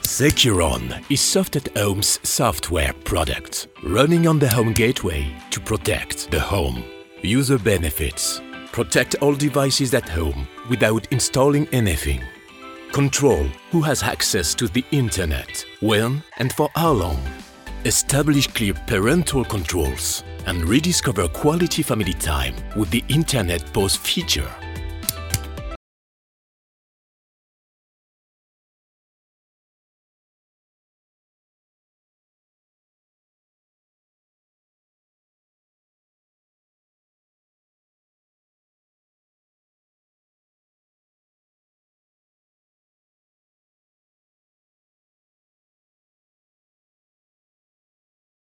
Securon is Soft@Home's software product, running on the home gateway to protect the home. User benefits: protect all devices at home without installing anything. Control who has access to the internet, when and for how long. Establish clear parental controls and rediscover quality family time with the Internet Pause feature.